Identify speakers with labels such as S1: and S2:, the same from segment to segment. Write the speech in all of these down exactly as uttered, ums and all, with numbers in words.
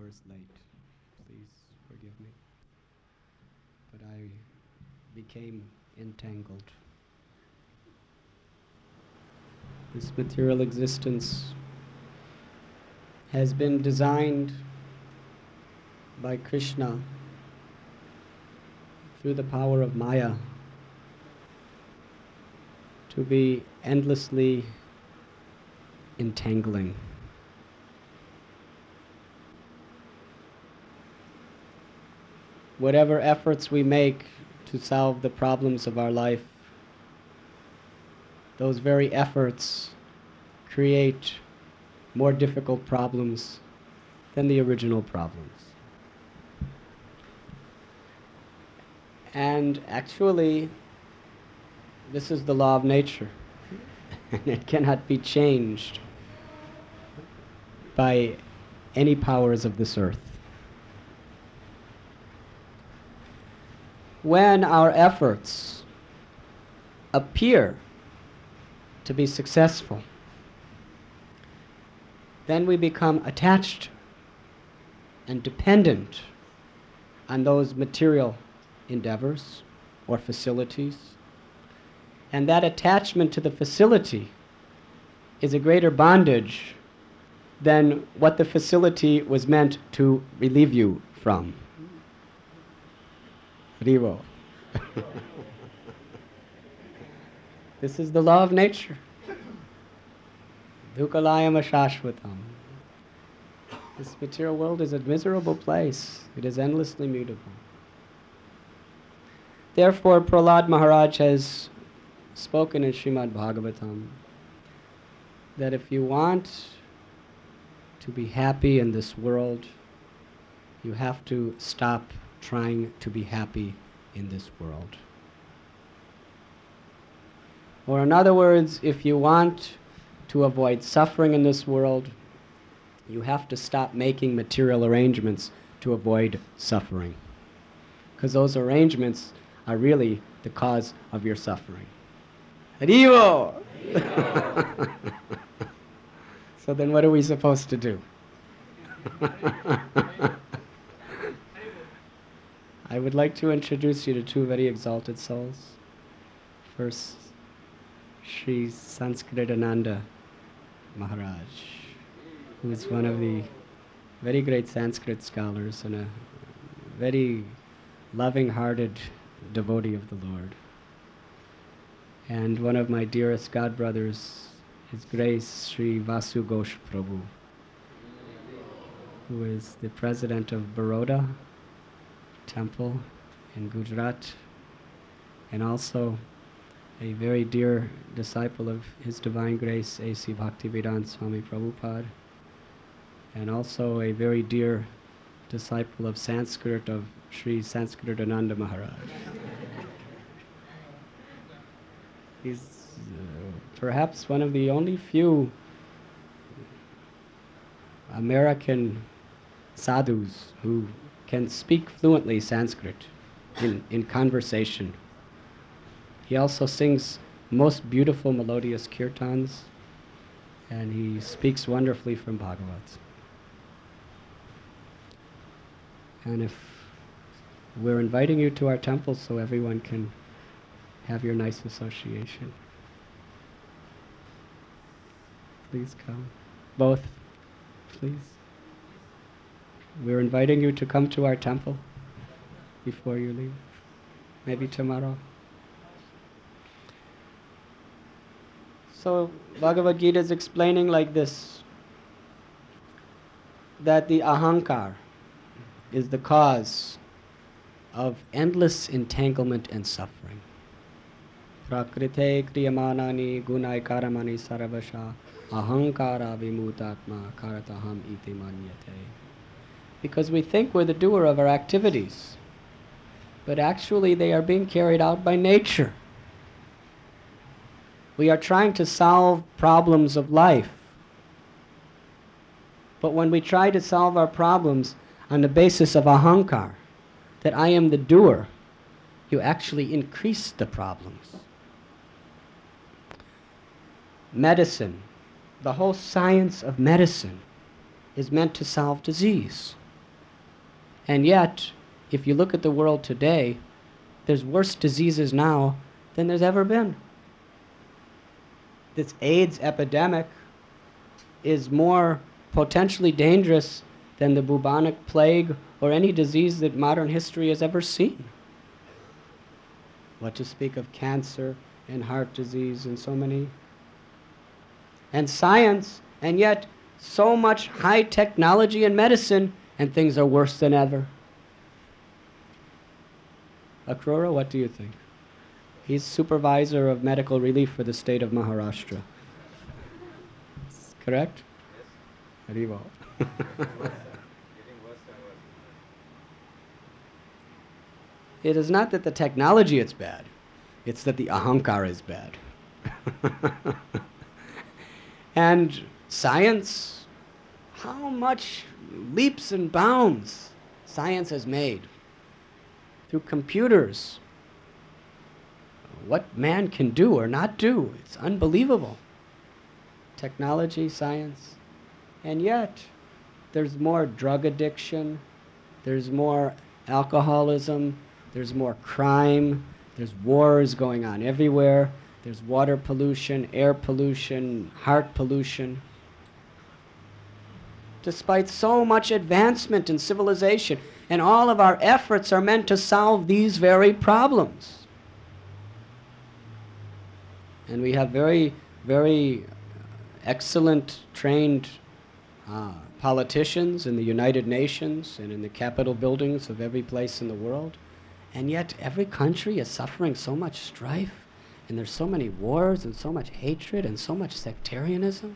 S1: hours late. Please forgive me. But I became entangled. This material existence has been designed by Krishna through the power of Maya to be endlessly entangling. Whatever efforts we make to solve the problems of our life, those very efforts create more difficult problems than the original problems. And actually, this is the law of nature, and it cannot be changed by any powers of this earth. When our efforts appear to be successful, then we become attached and dependent on those material endeavors or facilities. And that attachment to the facility is a greater bondage than what the facility was meant to relieve you from. Rivo. This is the law of nature. Dukalayam ashashvatam. This material world is a miserable place. It is endlessly mutable. Therefore, Prahlad Maharaj has spoken in Srimad Bhagavatam that if you want to be happy in this world, you have to stop trying to be happy in this world. Or in other words, if you want to avoid suffering in this world, you have to stop making material arrangements to avoid suffering. Because those arrangements are really the cause of your suffering. Harivo! So then what are we supposed to do? I would like to introduce you to two very exalted souls. First, Sri Sanskritananda Maharaj, who is one of the very great Sanskrit scholars and a very loving-hearted devotee of the Lord. And one of my dearest godbrothers, His Grace Sri Vasu Ghosh Prabhu, who is the president of Baroda Temple in Gujarat, and also a very dear disciple of His Divine Grace A C Bhaktivedanta Swami Prabhupada, and also a very dear disciple of Sanskrit of Sri Sanskritananda Maharaj. He's uh, perhaps one of the only few American sadhus who can speak fluently Sanskrit in, in conversation. He also sings most beautiful melodious kirtans, and he speaks wonderfully from Bhagavad. And if we're inviting you to our temple so everyone can have your nice association, please come. Both, please. We're inviting you to come to our temple before you leave. Maybe tomorrow. So Bhagavad Gita is explaining like this, that the ahankar is the cause of endless entanglement and suffering. Prakrite kriyamanani gunai karamani saravasha ahankara vimutatma karataham iti manyate. Because we think we're the doer of our activities, but actually they are being carried out by nature. We are trying to solve problems of life, but when we try to solve our problems on the basis of ahankar, that I am the doer, you actually increase the problems. Medicine, the whole science of medicine is meant to solve disease. And yet, if you look at the world today, there's worse diseases now than there's ever been. This AIDS epidemic is more potentially dangerous than the bubonic plague or any disease that modern history has ever seen. What to speak of cancer and heart disease and so many. And science, and yet so much high technology and medicine, and things are worse than ever. Akrura, what do you think? He's supervisor of medical relief for the state of Maharashtra. Correct? Haribo. It is not that the technology is bad, it's that the ahankar is bad. And science, how much leaps and bounds science has made through computers. What man can do or not do, it's unbelievable. Technology, science, and yet there's more drug addiction, there's more alcoholism, there's more crime, there's wars going on everywhere, there's water pollution, air pollution, heart pollution. Despite so much advancement in civilization, and all of our efforts are meant to solve these very problems. And we have very, very excellent, trained uh, politicians in the United Nations and in the Capitol buildings of every place in the world. And yet every country is suffering so much strife, and there's so many wars and so much hatred and so much sectarianism.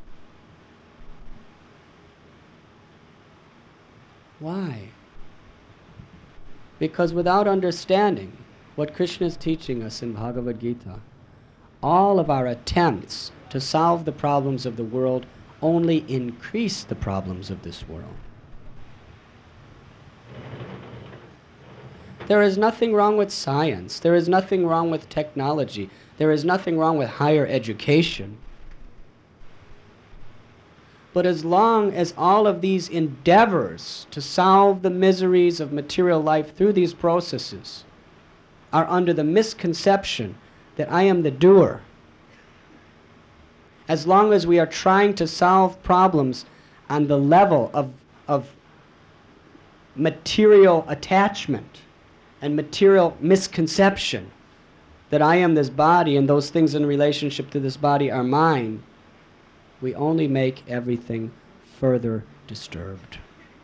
S1: Why? Because without understanding what Krishna is teaching us in Bhagavad Gita, all of our attempts to solve the problems of the world only increase the problems of this world. There is nothing wrong with science. There is nothing wrong with technology. There is nothing wrong with higher education. But as long as all of these endeavors to solve the miseries of material life through these processes are under the misconception that I am the doer, as long as we are trying to solve problems on the level of, of material attachment and material misconception that I am this body and those things in relationship to this body are mine, we only make everything further disturbed.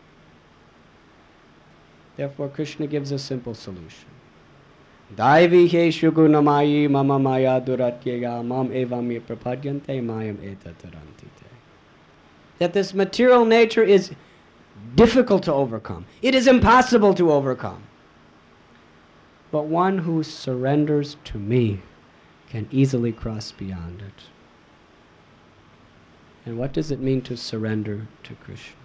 S1: Therefore, Krishna gives a simple solution. Daivi heshu gunamayi mama maya duratyaya mam evam ye prapadyante mayam etatarantite. That this material nature is difficult to overcome. It is impossible to overcome. But one who surrenders to me can easily cross beyond it. And what does it mean to surrender to Krishna?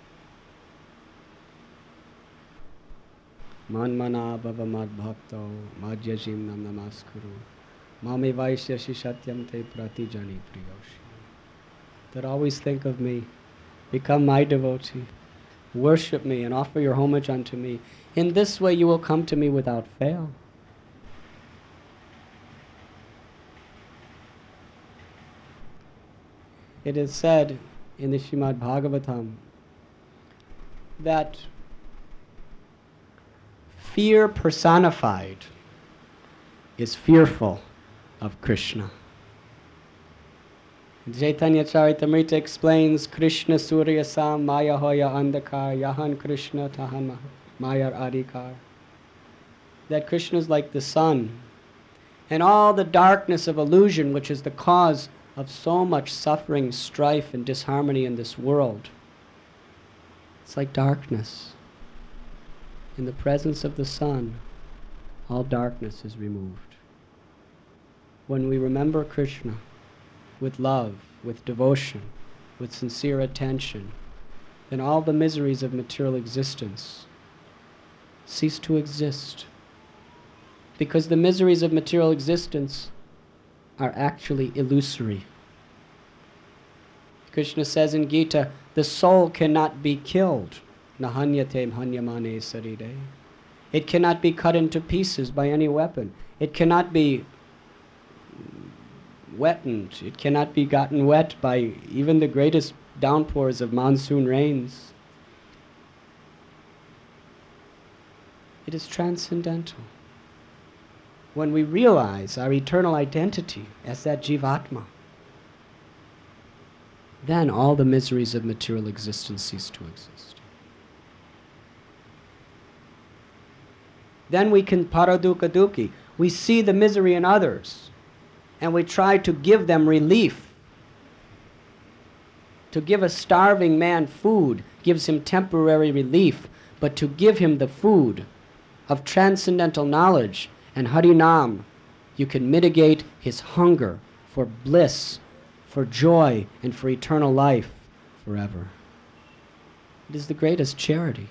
S1: Man mana bhava mad bhakto madhyajim nam namaskuru mame vaishyashi satyam te pratijani priyoshi. That always think of me, become my devotee, worship me and offer your homage unto me. In this way you will come to me without fail. It is said in the Srimad Bhagavatam that fear personified is fearful of Krishna. Chaitanya Charitamrita explains Krishna Surya Sam Maya Hoya Andakar Yahan Krishna Tahan Mayar Adhikar. That Krishna is like the sun, and all the darkness of illusion which is the cause of so much suffering, strife, and disharmony in this world. It's like darkness. In the presence of the sun, all darkness is removed. When we remember Krishna with love, with devotion, with sincere attention, then all the miseries of material existence cease to exist. Because the miseries of material existence are actually illusory. Krishna says in Gita, the soul cannot be killed. Nahanyate hanyamane sarire. It cannot be cut into pieces by any weapon. It cannot be wetted. It cannot be gotten wet by even the greatest downpours of monsoon rains. It is transcendental. When we realize our eternal identity as that Jivatma, then all the miseries of material existence cease to exist. Then we can paradukkha dukkhi. We see the misery in others, and we try to give them relief. To give a starving man food gives him temporary relief, but to give him the food of transcendental knowledge and Harinam, you can mitigate his hunger for bliss, for joy, and for eternal life forever. It is the greatest charity.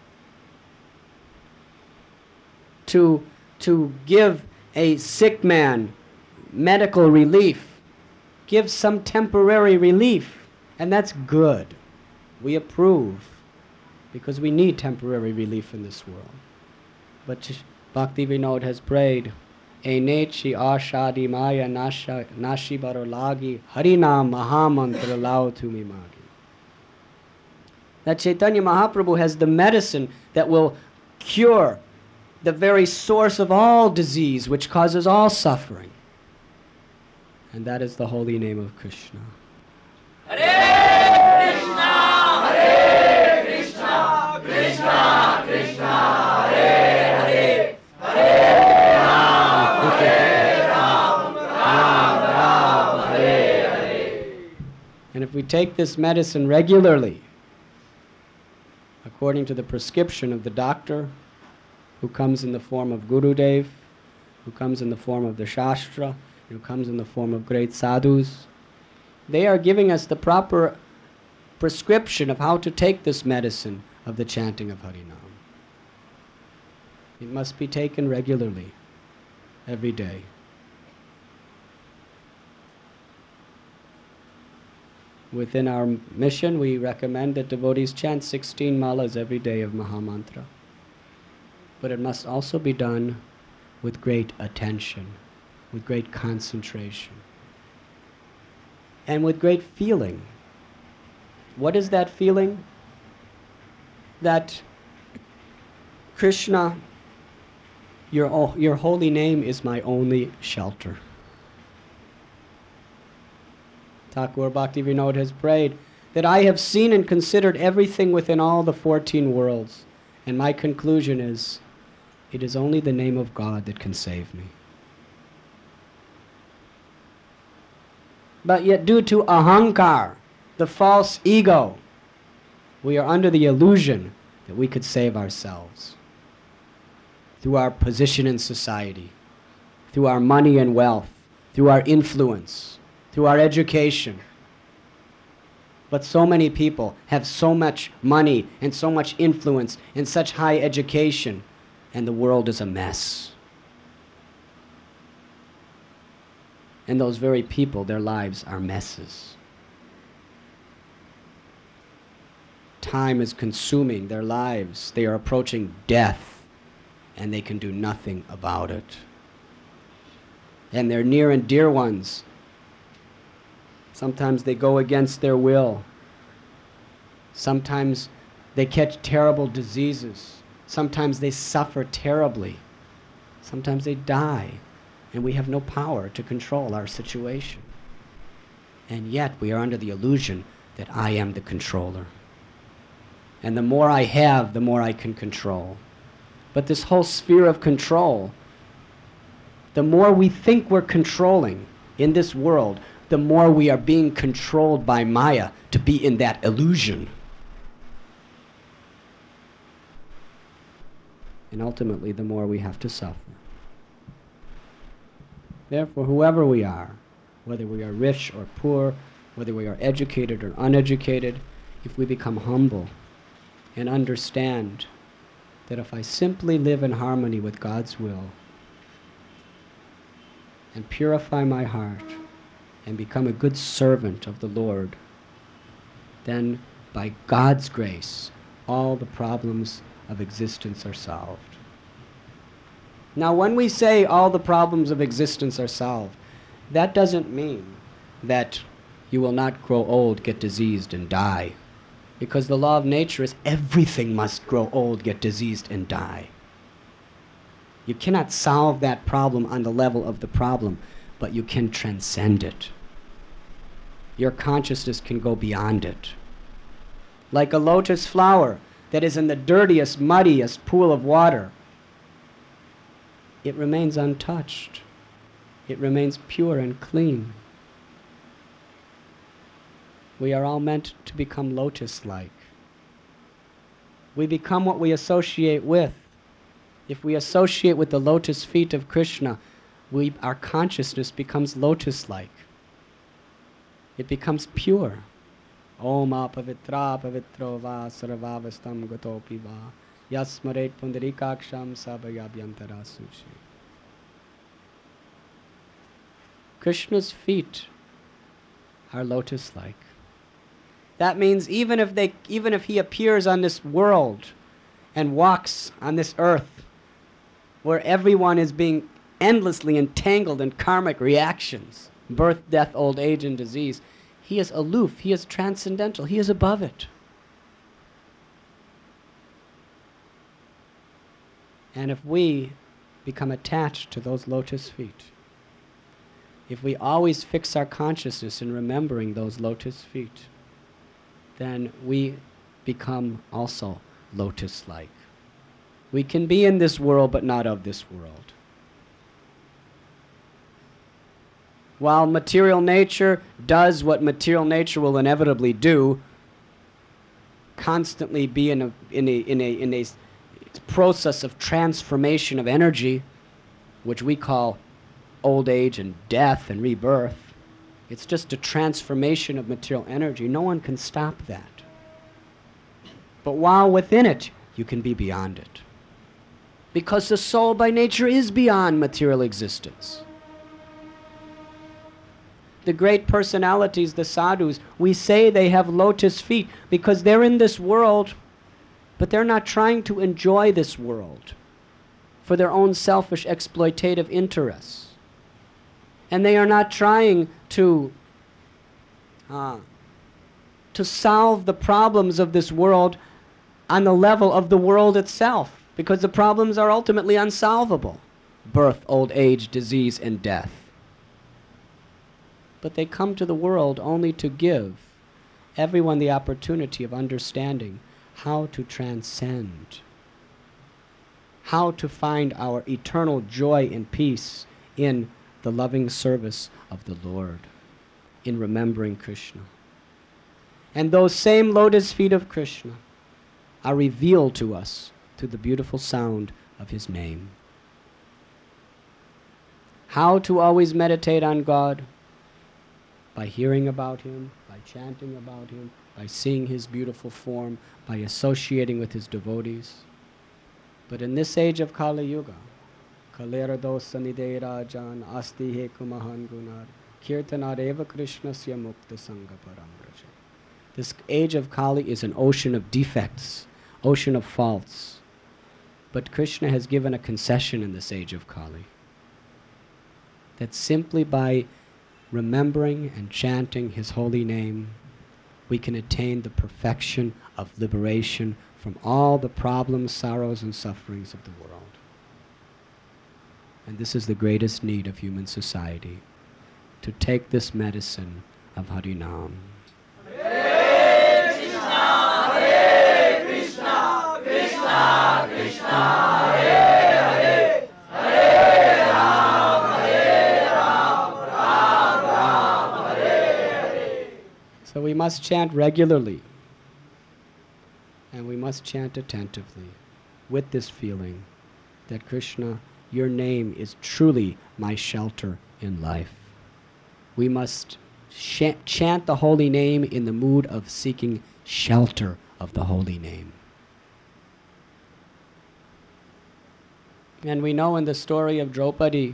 S1: To, to give a sick man medical relief, give some temporary relief, and that's good. We approve, because we need temporary relief in this world. But Bhakti Vinod has prayed, Enechi ashadi maya nashi barolagi harinam mahamantra lao tumi magi. That Chaitanya Mahaprabhu has the medicine that will cure the very source of all disease, which causes all suffering. And that is the holy name of Krishna. Hare Krishna, Hare Krishna, Krishna Krishna, Hare Hare, Hare Ram, Hare Ram, Ram Ram, Hare Hare. And if we take this medicine regularly, according to the prescription of the doctor, who comes in the form of Gurudev, who comes in the form of the Shastra, who comes in the form of great sadhus, they are giving us the proper prescription of how to take this medicine of the chanting of Harinam. It must be taken regularly, every day. Within our mission, we recommend that devotees chant sixteen malas every day of Mahamantra. But it must also be done with great attention, with great concentration, and with great feeling. What is that feeling? That Krishna, your, your holy name is my only shelter. Thakur Bhakti Vinod has prayed that I have seen and considered everything within all the fourteen worlds, and my conclusion is, it is only the name of God that can save me. But yet due to ahankar, the false ego, we are under the illusion that we could save ourselves through our position in society, through our money and wealth, through our influence, through our education. But so many people have so much money and so much influence and such high education, and the world is a mess. And those very people, their lives are messes. Time is consuming their lives. They are approaching death, and they can do nothing about it. And their near and dear ones, sometimes they go against their will. Sometimes they catch terrible diseases. Sometimes they suffer terribly. Sometimes they die, and we have no power to control our situation. And yet we are under the illusion that I am the controller. And the more I have, the more I can control. But this whole sphere of control, the more we think we're controlling in this world, the more we are being controlled by Maya to be in that illusion. And ultimately, the more we have to suffer. Therefore, whoever we are, whether we are rich or poor, whether we are educated or uneducated, if we become humble and understand that if I simply live in harmony with God's will and purify my heart and become a good servant of the Lord, then by God's grace, all the problems of existence are solved. Now, when we say all the problems of existence are solved, that doesn't mean that you will not grow old, get diseased, and die. Because the law of nature is everything must grow old, get diseased, and die. You cannot solve that problem on the level of the problem, but you can transcend it. Your consciousness can go beyond it. Like a lotus flower that is in the dirtiest, muddiest pool of water, it remains untouched. It remains pure and clean. We are all meant to become lotus-like. We become what we associate with. If we associate with the lotus feet of Krishna, we, our consciousness becomes lotus-like. It becomes pure. Om apavitra pavitro va sarvavastam gatopi va yasmaret pundarikaksham sabhayabhyantara suchi. Krishna's feet are lotus-like. That means even if they, even if he appears on this world and walks on this earth, where everyone is being endlessly entangled in karmic reactions, birth, death, old age, and disease, he is aloof, he is transcendental, he is above it. And if we become attached to those lotus feet, if we always fix our consciousness in remembering those lotus feet, then we become also lotus-like. We can be in this world, but not of this world. While material nature does what material nature will inevitably do, constantly be in a, in a, in a, in a process of transformation of energy, which we call old age and death and rebirth. It's just a transformation of material energy. No one can stop that. But while within it, you can be beyond it. Because the soul by nature is beyond material existence. The great personalities, the sadhus, we say they have lotus feet because they're in this world, but they're not trying to enjoy this world for their own selfish exploitative interests. And they are not trying to, uh, to solve the problems of this world on the level of the world itself, because the problems are ultimately unsolvable. Birth, old age, disease, and death. But they come to the world only to give everyone the opportunity of understanding how to transcend, how to find our eternal joy and peace in the loving service of the Lord, in remembering Krishna. And those same lotus feet of Krishna are revealed to us through the beautiful sound of his name. How to always meditate on God? By hearing about him, by chanting about him, by seeing his beautiful form, by associating with his devotees. But in this age of Kali Yuga, Kalera dosa nide rajan asti he kumahan gunar kirtanareva krishnasya mukta sangha parambraja. This age of Kali is an ocean of defects, ocean of faults. But Krishna has given a concession in this age of Kali, that simply by remembering and chanting his holy name, we can attain the perfection of liberation from all the problems, sorrows, and sufferings of the world. And this is the greatest need of human society, to take this medicine of Harinam.
S2: Hare Krishna, Hare Krishna, Krishna Krishna, Hare Hare, Hare Ram, Hare Ram, Ram Ram, Hare Hare.
S1: So we must chant regularly, and we must chant attentively with this feeling that Krishna, your name is truly my shelter in life. We must sh- chant the holy name in the mood of seeking shelter of the holy name. And we know in the story of Draupadi,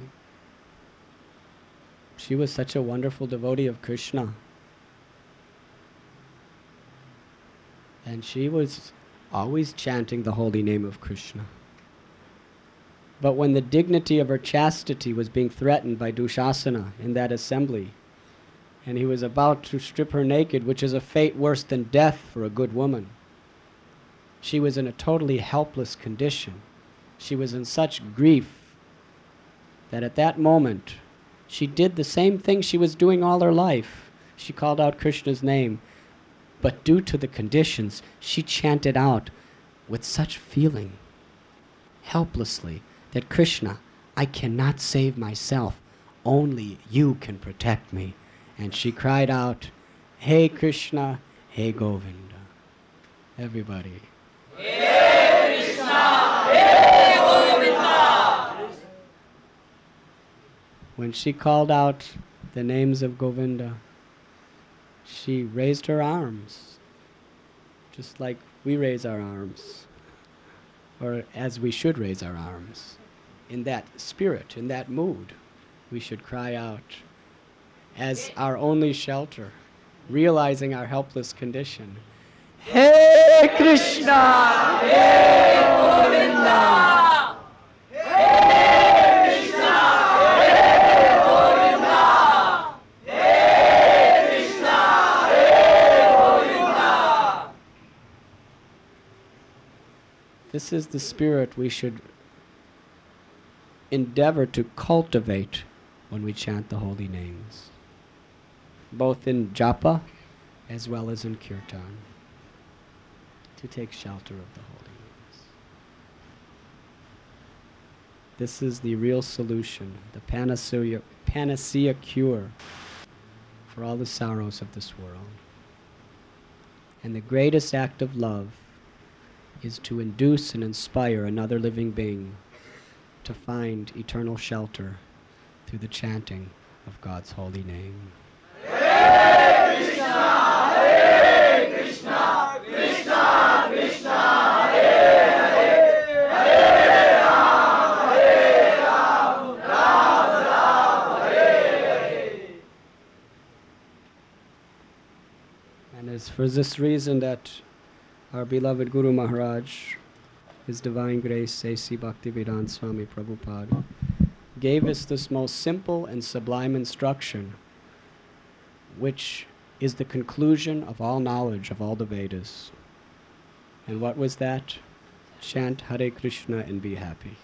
S1: she was such a wonderful devotee of Krishna. And she was always chanting the holy name of Krishna. But when the dignity of her chastity was being threatened by Dushasana in that assembly, and he was about to strip her naked, which is a fate worse than death for a good woman, she was in a totally helpless condition. She was in such grief that at that moment she did the same thing she was doing all her life. She called out Krishna's name, but due to the conditions, she chanted out with such feeling, helplessly, that Krishna, I cannot save myself, only you can protect me. And she cried out, Hey Krishna, Hey Govinda. Everybody.
S2: Hey Krishna, Hey Govinda.
S1: When she called out the names of Govinda, she raised her arms, just like we raise our arms, or as we should raise our arms. In that spirit, in that mood, we should cry out as our only shelter, realizing our helpless condition. Hey Krishna! Hey Govinda! Hey Krishna! Hey Govinda! Hey Krishna! Hey Govinda! This is the spirit we should endeavor to cultivate when we chant the holy names, both in japa as well as in kirtan, to take shelter of the holy names. This is the real solution, the panacea, panacea cure for all the sorrows of this world. And the greatest act of love is to induce and inspire another living being to find eternal shelter through the chanting of God's holy name.
S2: Hare Krishna, Hare Krishna, Krishna Krishna, Hare Hare, Hare Ram, Hare Ram, Ram Ram, Hare Hare.
S1: And it's for this reason that our beloved Guru Maharaj, His Divine Grace, A C Bhaktivedanta Swami Prabhupada, gave us this most simple and sublime instruction, which is the conclusion of all knowledge of all the Vedas. And what was that? Chant Hare Krishna and be happy.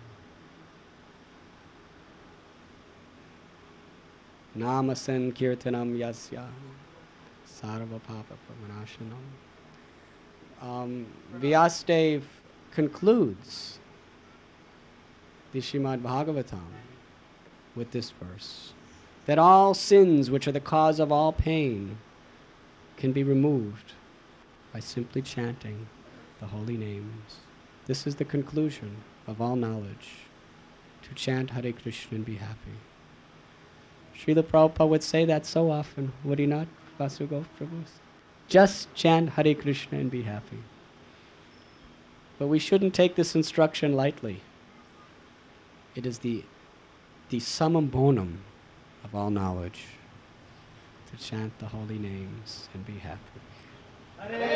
S1: Namasan kirtanam yasya sarva papa pramanashanam. Um, Vyasadeva concludes the Srimad Bhagavatam with this verse, that all sins which are the cause of all pain can be removed by simply chanting the holy names. This is the conclusion of all knowledge, to chant Hare Krishna and be happy. Srila Prabhupada would say that so often, would he not, Vasugopal Prabhu? Just chant Hare Krishna and be happy. But we shouldn't take this instruction lightly. It is the, the summum bonum of all knowledge, to chant the holy names and be happy.
S2: Hare